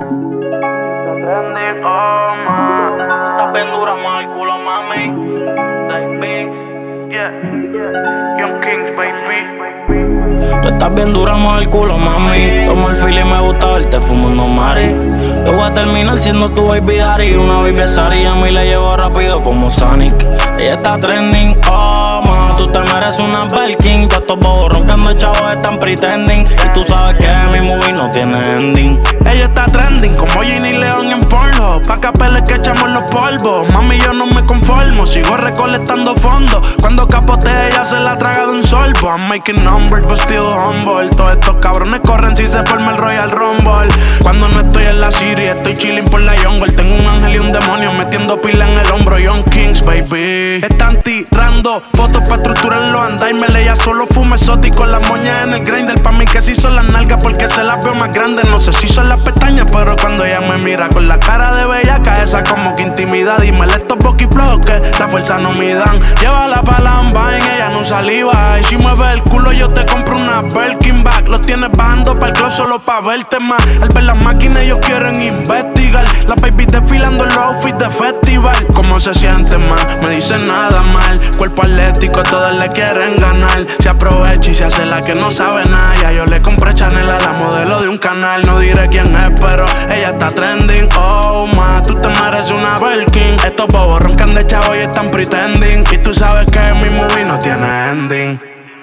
Trending, oh, ma. Estás bien dura, más el culo, mami. Baby, yeah. Young Kings, baby. Tú estás bien dura, más el culo, mami. Tomo el fil y me gusta verte fumando mari. Yo voy a terminar siendo tu baby daddy. Una baby Sari, a mí le llevo rápido como Sonic. Ella está trending, oh, ma. Tú te mereces una Belkin. Todos estos bobos roncando chavos están pretending. Y tú sabes que mi movie no tiene ending. Ella está trending como Ginny León en Pornhub. Pa' capeles que echamos los polvos. Mami, yo no me conformo, sigo recolectando fondos. Cuando capotea ella se la traga de un sorbo. I'm making numbers but still humble. Todos estos cabrones corren si se forma el Royal Rumble. Cuando no estoy en la City, estoy chilling por la jungle. Tengo un ángel y un demonio metiendo pila en el hombro. Young Kings, baby. Están tirando fotos pa' estructurar los andaimes. Ella solo fuma exótico, las moñas en el grinder. Pa' mí que si son las nalgas porque se las veo más grandes. No sé si son las pestañas, pero cuando ella me mira con la cara de bellaca, esa como que intimida. Dímele estos boquiflojos que la fuerza no me dan. Llévala pa' la en ella no saliva. Y si mueve el culo yo te compro una Birkin bag. Los tienes bajando pa' el club solo pa' verte más. Al ver las máquinas ellos quieren investigar. Las baby desfilando en los outfits de festival. ¿Cómo se siente más? Me dicen nada mal. Cuerpo atlético, todos le quieren ganar. Se aprovecha y se hace la que no sabe nada. Ya yo le compré Chanel a la modelo de un canal. No diré quién es, pero ella está trending. Oh, ma, tú te mereces una Birkin. Estos bobos roncan de chavo y están pretending. Y tú sabes que mi movie no tiene ending.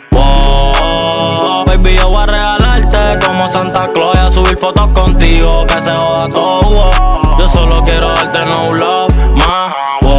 Oh, baby, yo voy a regalarte como Santa Claus y a subir fotos contigo, que se joda todo. Yo solo quiero darte no love, ma.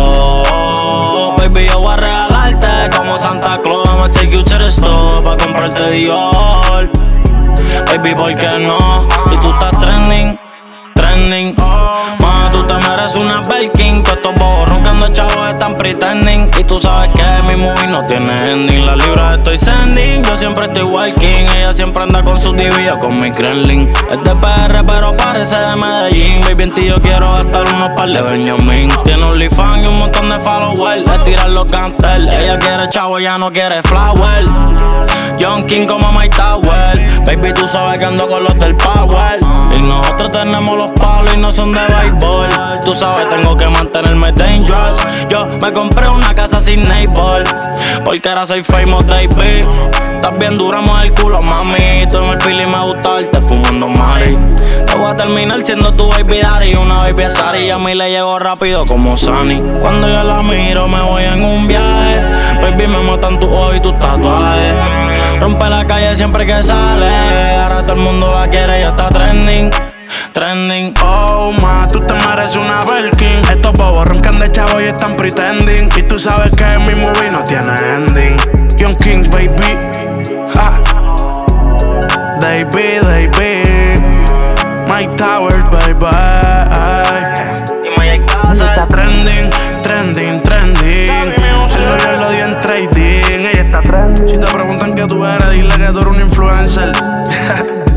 Oh, baby, yo voy a regalarte como Santa Claus. I'ma take you to the store pa' comprarte Dior. Baby, ¿por qué no? Y tú estás trending, trending. Ma, tú te mereces una Birkin. Todos estos bobos roncando chavos están pretending. Y tú sabes que mi movie no tiene ending. Las libras estoy sending, yo siempre estoy walking. Ella siempre anda con sus divias, con mi Kremlin. Es de PR pero parece de Medellín. Baby, en ti yo quiero gastar unos par de Benjamin. Tiene un OnlyFans y un montón de followers. Le tiran los cantel. Ella quiere chavo, ella no quiere flower. Young King como My Tower. Baby, tú sabes que ando con los del Power. Y nosotros tenemos los palos y no son de béisbol. Tú sabes, tengo que mantenerme dangerous. Yo me compré una casa sin neighbor, porque ahora soy famous, baby. Estás bien dura, el culo, mami. Tú en el fil y me gusta verte fumando mari. Yo voy a terminar siendo tu baby daddy. Una baby Sari y a mí le llego rápido como Sunny. Cuando yo la miro me voy en un viaje. Baby, me matan tus ojos y tus tatuajes. Rompe la calle siempre que sale. Ahora todo el mundo la quiere y ya está trending, trending. Oh, ma, tú te mereces una Birkin. Estos bobos roncan de chavo y están pretending. Y tú sabes que mi movie no tiene ending. Young Kings, baby. Ha. Baby, baby. My Tower, baby. Está trending, trending, trending. Él lo dio en trading. Ella está trending. Si te preguntan qué tú eres, dile que tú eres un influencer.